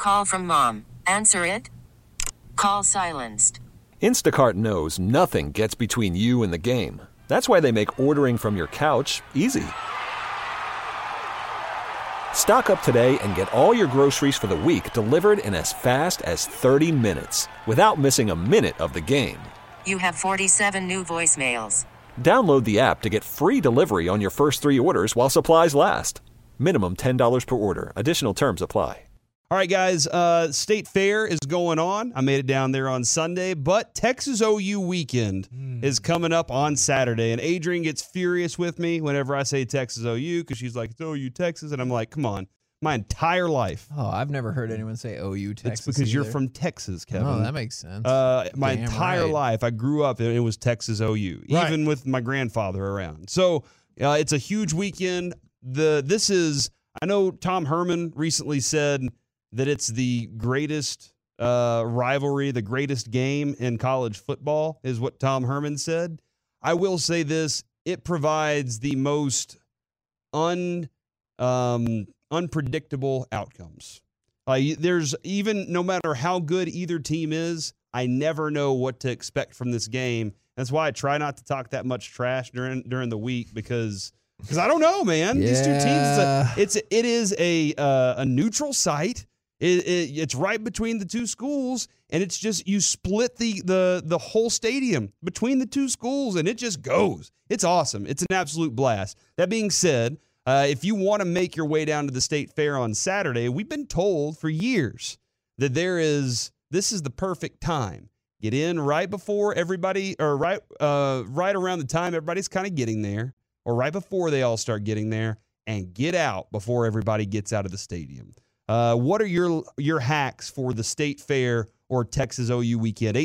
Call from mom. Answer it. Call silenced. Instacart knows nothing gets between you and the game. That's why they make ordering from your couch easy. Stock up today and get all your groceries for the week delivered in as fast as 30 minutes without missing a minute of the game. You have 47 new voicemails. Download the app to get free delivery on your first 3 orders while supplies last. Minimum $10 per order. Additional terms apply. All right, guys, State Fair is going on. I made it down there on Sunday, but Texas OU weekend is coming up on Saturday, and Adrian gets furious with me whenever I say Texas OU because she's like, it's OU Texas, and I'm like, come on, my entire life. Oh, I've never heard anyone say OU Texas. It's because you're either. from Texas, Kevin. Oh, that makes sense. My entire life, I grew up, and it was Texas OU, even with my grandfather around. So it's a huge weekend. I know Tom Herman recently said that it's the greatest rivalry, the greatest game in college football, is what Tom Herman said. I will say this: it provides the most unpredictable outcomes. There's even, no matter how good either team is, I never know what to expect from this game. That's why I try not to talk that much trash during the week because I don't know, man. Yeah. These two teams, it is a neutral site. It's right between the two schools, and it's just you split the whole stadium between the two schools, and it just goes. It's awesome. It's an absolute blast. That being said, if you want to make your way down to the State Fair on Saturday, we've been told for years that this is the perfect time. Get in right before everybody, or right around the time everybody's kind of getting there, or right before they all start getting there, and get out before everybody gets out of the stadium. What are your hacks for the State Fair or Texas OU weekend?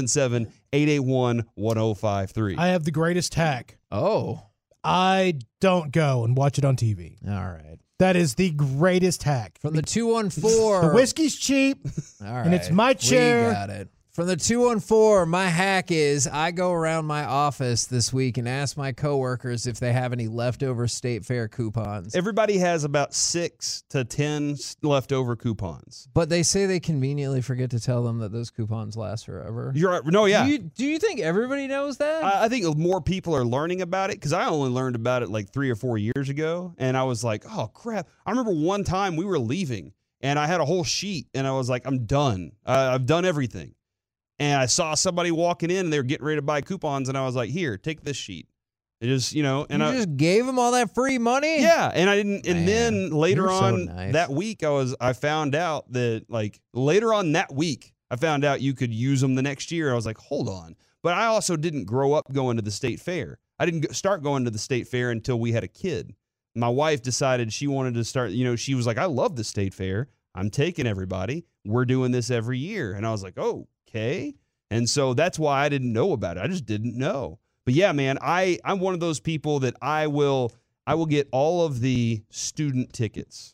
877-881-1053. I have the greatest hack. Oh. I don't go and watch it on TV. All right. That is the greatest hack. From the 214. The whiskey's cheap, All right. and it's my chair. We got it. From the 214, my hack is I go around my office this week and ask my coworkers if they have any leftover State Fair coupons. Everybody has about 6 to 10 leftover coupons. But they say they conveniently forget to tell them that those coupons last forever. You're right. No, yeah. Do you think everybody knows that? I think more people are learning about it because I only learned about it like 3 or 4 years ago. And I was like, oh, crap. I remember one time we were leaving and I had a whole sheet and I was like, I'm done. I've done everything. And I saw somebody walking in and they were getting ready to buy coupons. And I was like, here, take this sheet. It just, and I just gave them all that free money? Yeah. And I didn't. And then later on nice. that week, I found out that later on that week, I found out you could use them the next year. I was like, hold on. But I also didn't grow up going to the State Fair. I didn't start going to the State Fair until we had a kid. My wife decided she wanted to start, she was like, I love the State Fair. I'm taking everybody. We're doing this every year. And I was like, oh. Okay. And so that's why I didn't know about it. I just didn't know. But yeah, man, I'm one of those people that I will get all of the student tickets.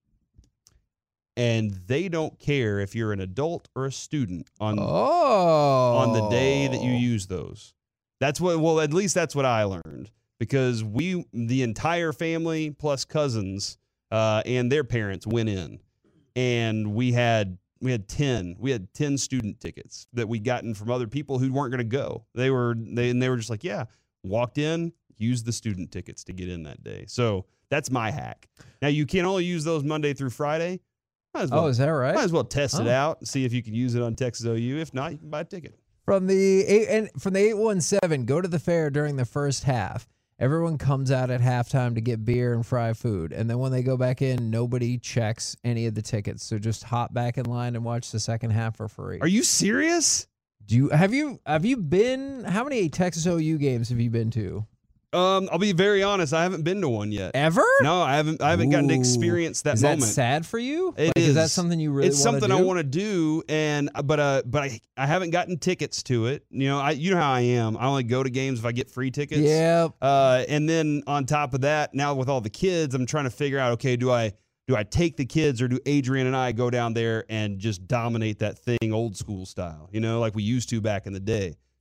And they don't care if you're an adult or a student on the day that you use those. At least that's what I learned. Because the entire family plus cousins and their parents went in. And we had 10 student tickets that we'd gotten from other people who weren't going to go. They were just like, yeah, walked in, used the student tickets to get in that day. So that's my hack. Now you can only use those Monday through Friday. Is that right? Might as well test it out and see if you can use it on Texas OU. If not, you can buy a ticket. From the 817, go to the fair during the first half. Everyone comes out at halftime to get beer and fry food. And then when they go back in, nobody checks any of the tickets. So just hop back in line and watch the second half for free. Are you serious? Have you been, how many Texas OU games have you been to? I'll be very honest. I haven't been to one yet. Ever? No, I haven't gotten to experience that moment. Is that sad for you? It is. Is that something you really want to do? It's something I want to do, but I haven't gotten tickets to it. You know how I am. I only go to games if I get free tickets. Yeah. And then on top of that, now with all the kids, I'm trying to figure out, okay, do I take the kids or do Adrian and I go down there and just dominate that thing old school style, like we used to back in the day?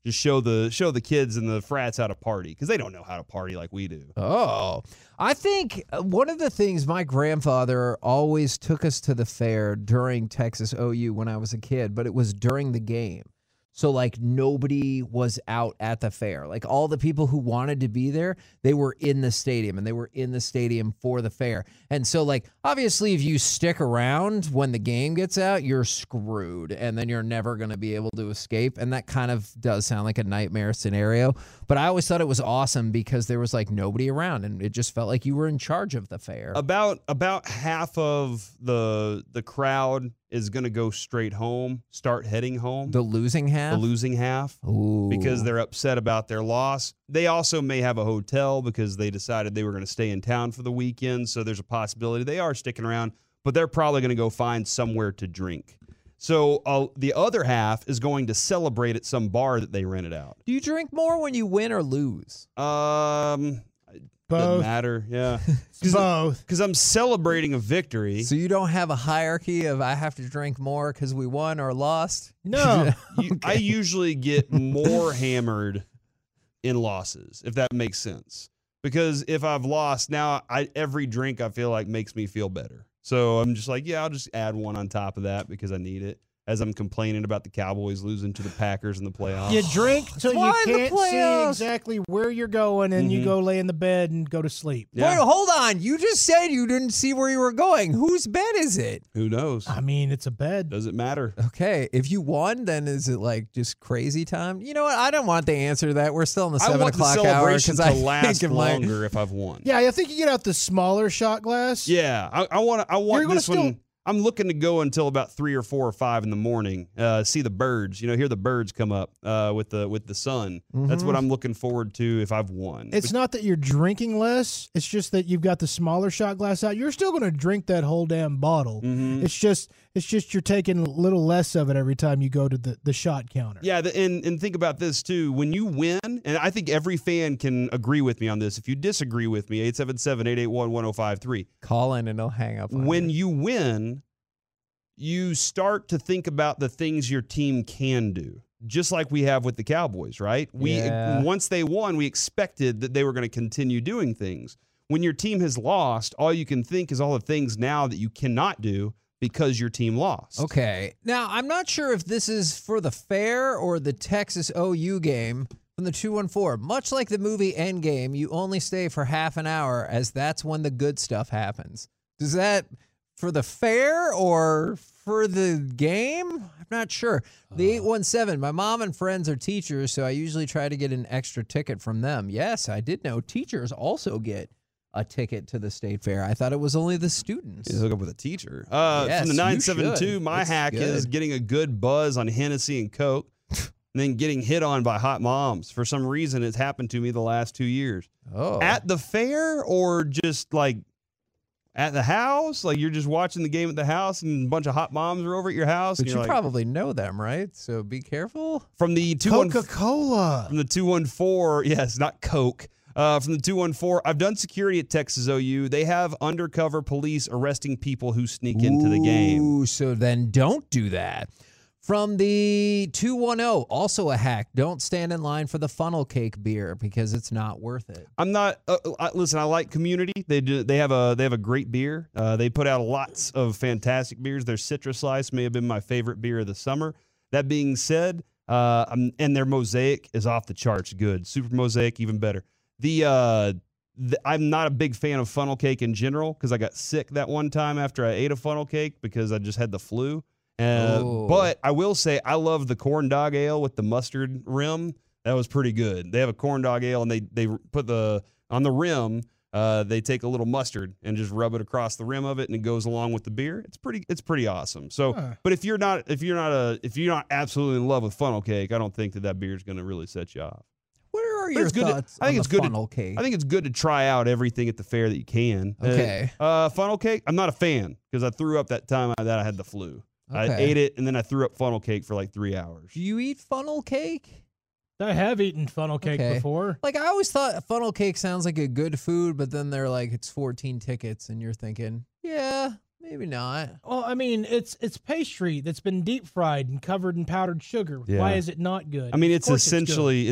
Just show the kids and the frats how to party because they don't know how to party like we do. Oh, I think one of the things my grandfather always took us to the fair during Texas OU when I was a kid, but it was during the game. So, like, nobody was out at the fair. Like, all the people who wanted to be there, they were in the stadium, and they were in the stadium for the fair. And so, like, obviously, if you stick around when the game gets out, you're screwed, and then you're never going to be able to escape. And that kind of does sound like a nightmare scenario. But I always thought it was awesome because there was, like, nobody around, and it just felt like you were in charge of the fair. About half of the crowd is going to go straight home, start heading home. The losing half? The losing half. Ooh. Because they're upset about their loss. They also may have a hotel because they decided they were going to stay in town for the weekend, so there's a possibility they are sticking around, but they're probably going to go find somewhere to drink. So the other half is going to celebrate at some bar that they rented out. Do you drink more when you win or lose? Doesn't matter, yeah. Both. Because I'm celebrating a victory. So you don't have a hierarchy of I have to drink more because we won or lost? No. I usually get more hammered in losses, if that makes sense. Because if I've lost, now every drink I feel like makes me feel better. So I'm just like, yeah, I'll just add one on top of that because I need it. As I'm complaining about the Cowboys losing to the Packers in the playoffs. You drink till you Why the can't see playoffs? exactly where you're going, and you go lay in the bed and go to sleep. Yeah. Wait, hold on. You just said you didn't see where you were going. Whose bed is it? Who knows? I mean, it's a bed. Does it matter? Okay, if you won, then is it like just crazy time? You know what? I don't want the answer to that. We're still in the I 7 want the o'clock hour celebration because to I last think it might. longer if I've won. Yeah, I think you get out the smaller shot glass. Yeah, I want You're gonna this one. still- I'm looking to go until about 3 or 4 or 5 in the morning. See the birds. Hear the birds come up with the sun. That's what I'm looking forward to if I've won. It's not that you're drinking less. It's just that you've got the smaller shot glass out. You're still going to drink that whole damn bottle. It's just you're taking a little less of it every time you go to the shot counter. Yeah, and think about this too. When you win, and I think every fan can agree with me on this. If you disagree with me, 877-881-1053. Call in and they'll hang up. On When you. you win, you start to think about the things your team can do. Just like we have with the Cowboys, right? Once they won, we expected that they were going to continue doing things. When your team has lost, all you can think is all the things now that you cannot do because your team lost. Okay. Now, I'm not sure if this is for the fair or the Texas OU game from the 214. Much like the movie Endgame, you only stay for half an hour as that's when the good stuff happens. Does that for the fair or for the game? I'm not sure. The 817, my mom and friends are teachers, so I usually try to get an extra ticket from them. Yes, I did know teachers also get a ticket to the state fair. I thought it was only the students. Just hook up with a teacher. Yes, from the you 972, should. my It's hack is good. getting a good buzz on Hennessy and Coke, and then getting hit on by hot moms. For some reason, it's happened to me the last 2 years. Oh. At the fair or just like at the house? Like you're just watching the game at the house and a bunch of hot moms are over at your house? But and you you're like, probably know them, right? So be careful. from the 214, Coca-Cola. from the 214, yes, not Coke. From the 214, I've done security at Texas OU. They have undercover police arresting people who sneak into the game. Ooh, so then don't do that. From the 210, also a hack. Don't stand in line for the funnel cake beer because it's not worth it. I'm not. Listen, I like Community. They have a great beer. They put out lots of fantastic beers. Their Citrus Slice may have been my favorite beer of the summer. That being said, and their Mosaic is off the charts good. Super Mosaic, even better. I'm not a big fan of funnel cake in general because I got sick that one time after I ate a funnel cake because I just had the flu. But I will say I love the corn dog ale with the mustard rim. That was pretty good. They have a corn dog ale and they put on the rim. They take a little mustard and just rub it across the rim of it, and it goes along with the beer. It's pretty awesome. So, but if you're not absolutely in love with funnel cake, I don't think that beer is going to really set you off. What are But your it's good to- thoughts I think on it's the good to- funnel cake? I think it's good to try out everything at the fair that you can. Okay. Funnel cake, I'm not a fan because I threw up that time that I had the flu. I Okay. ate it and then I threw up funnel cake for like 3 hours. Do you eat funnel cake? I have eaten funnel cake Okay. before. Like, I always thought funnel cake sounds like a good food, but then they're like, it's 14 tickets, and you're thinking, yeah, Maybe not. Well, I mean, it's pastry that's been deep fried and covered in powdered sugar. Yeah. Why is it not good? I mean, Of it's course essentially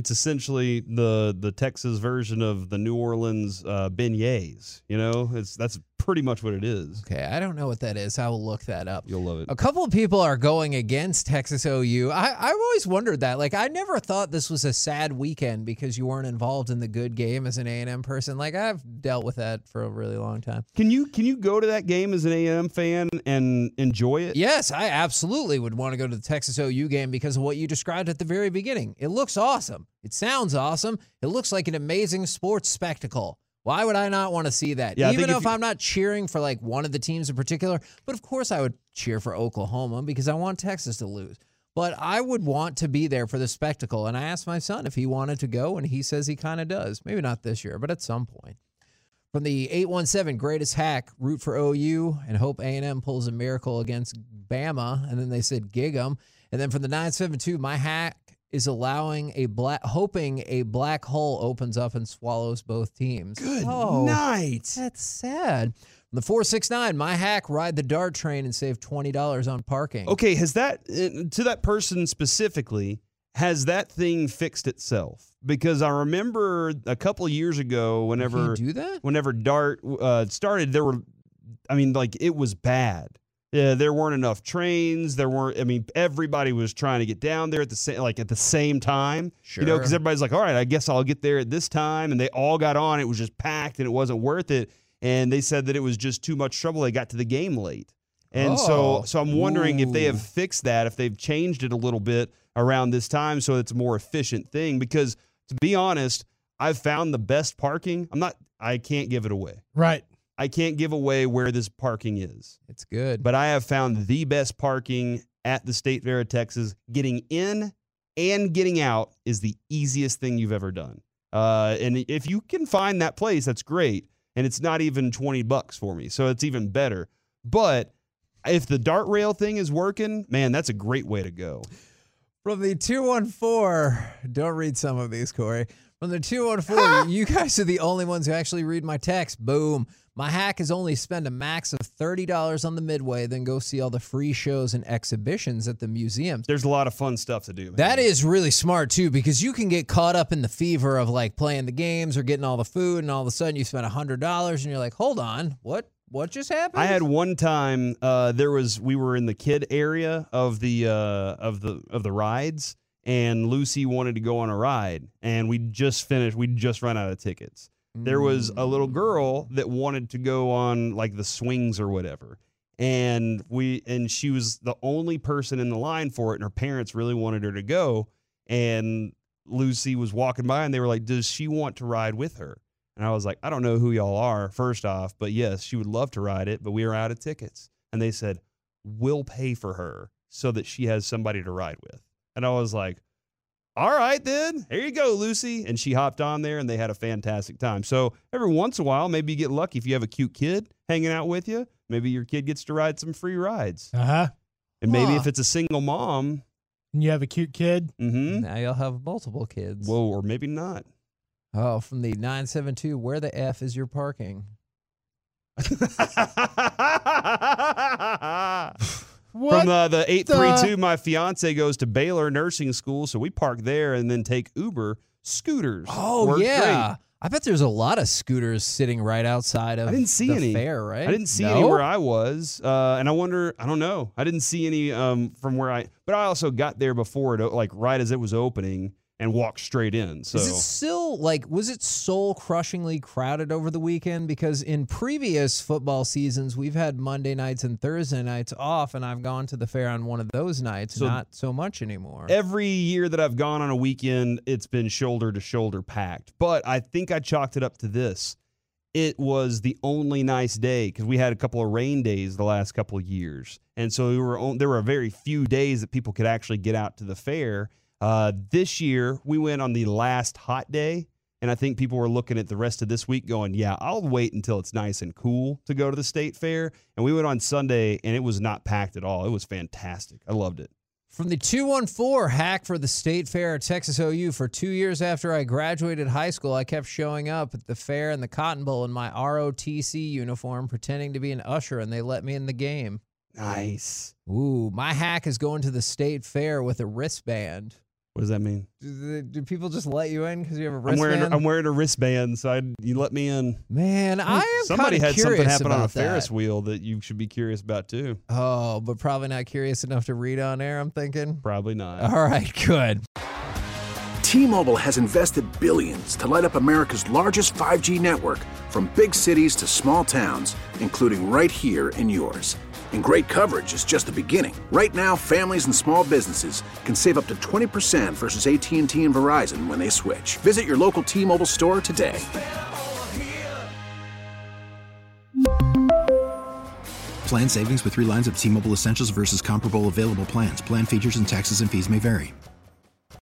the Texas version of the New Orleans beignets. You know, that's pretty much what it is. Okay, I don't know what that is. I will look that up. You'll love it. A couple of people are going against Texas OU. I've always wondered that. Like, I never thought this was a sad weekend because you weren't involved in the good game as an A&M person. Like, I've dealt with that for a really long time. Can you go to that game as an A&M fan and enjoy it? Yes, I absolutely would want to go to the Texas OU game because of what you described at the very beginning. It looks awesome. It sounds awesome. It looks like an amazing sports spectacle. Why would I not want to see that? Yeah, Even if I'm not cheering for like one of the teams in particular, but of course I would cheer for Oklahoma because I want Texas to lose. But I would want to be there for the spectacle. And I asked my son if he wanted to go, and he says he kind of does. Maybe not this year, but at some point. From the 817 Greatest Hack, root for OU and hope A&M pulls a miracle against Bama. And then they said gig 'em. And then from the 972, my hack is hoping a black hole opens up and swallows both teams. Good night. That's sad. From the 469, my hack, ride the DART train and save $20 on parking. Okay, has that, to that person specifically, has that thing fixed itself? Because I remember a couple of years ago, whenever Can you do that? whenever DART started, it was bad. Yeah, there weren't enough trains. Everybody was trying to get down there at the same time. Sure. You know, because everybody's like, all right, I guess I'll get there at this time. And they all got on. It was just packed and it wasn't worth it. And they said that it was just too much trouble. They got to the game late. And so I'm wondering if they have fixed that, if they've changed it a little bit around this time so it's a more efficient thing. Because to be honest, I've found the best parking. I can't give it away. Right. I can't give away where this parking is. It's good. But I have found the best parking at the State Fair of Texas. Getting in and getting out is the easiest thing you've ever done. And if you can find that place, that's great. And it's not even $20 for me, so it's even better. But if the DART rail thing is working, man, that's a great way to go. From the 214, don't read some of these, Corey. From the 214, you guys are the only ones who actually read my text. Boom. My hack is only spend a max of $30 on the Midway, then go see all the free shows and exhibitions at the museums. There's a lot of fun stuff to do, man. That is really smart, too, because you can get caught up in the fever of, like, playing the games or getting all the food, and all of a sudden you spend $100, and you're like, hold on, what just happened? I had one time, we were in the kid area of the rides, and Lucy wanted to go on a ride, and we'd just run out of tickets. There was a little girl that wanted to go on like the swings or whatever. And she was the only person in the line for it. And her parents really wanted her to go. And Lucy was walking by and they were like, does she want to ride with her? And I was like, I don't know who y'all are, first off, but yes, she would love to ride it, but we are out of tickets. And they said, we'll pay for her so that she has somebody to ride with. And I was like, all right, then. Here you go, Lucy. And she hopped on there, and they had a fantastic time. So every once in a while, maybe you get lucky if you have a cute kid hanging out with you. Maybe your kid gets to ride some free rides. Uh-huh. And maybe if it's a single mom. And you have a cute kid. Mm-hmm. Now you'll have multiple kids. Whoa, or maybe not. Oh, from the 972, where the F is your parking? What? From the 832, my fiance goes to Baylor Nursing School, so we park there and then take Uber scooters. Oh, Work yeah. great. I bet there's a lot of scooters sitting right outside of I didn't see the any. fair, right? I didn't see any where I was, and I wonder. I don't know. I didn't see any from where but I also got there before it, like right as it was opening, and walked straight in. So is it still was it soul crushingly crowded over the weekend? Because in previous football seasons, we've had Monday nights and Thursday nights off, and I've gone to the fair on one of those nights. So not so much anymore. Every year that I've gone on a weekend, it's been shoulder to shoulder packed. But I think I chalked it up to this. It was the only nice day because we had a couple of rain days the last couple of years. And so there were very few days that people could actually get out to the fair. This year, we went on the last hot day, and I think people were looking at the rest of this week going, yeah, I'll wait until it's nice and cool to go to the state fair. And we went on Sunday, and it was not packed at all. It was fantastic. I loved it. From the 214, hack for the State Fair at Texas OU. For 2 years after I graduated high school, I kept showing up at the fair and the Cotton Bowl in my ROTC uniform, pretending to be an usher, and they let me in the game. Nice. Ooh, my hack is going to the State Fair with a wristband. What does that mean? Do people just let you in because you have a wristband? I'm wearing a wristband, so you let me in. Man, I am Somebody had something happen on a Ferris that. wheel that you should be curious about too. Oh, but probably not curious enough to read on air, I'm thinking. Probably not. All right, good. T-Mobile has invested billions to light up America's largest 5G network, from big cities to small towns, including right here in yours. And great coverage is just the beginning. Right now, families and small businesses can save up to 20% versus AT&T and Verizon when they switch. Visit your local T-Mobile store today. Plan savings with 3 lines of T-Mobile Essentials versus comparable available plans. Plan features and taxes and fees may vary.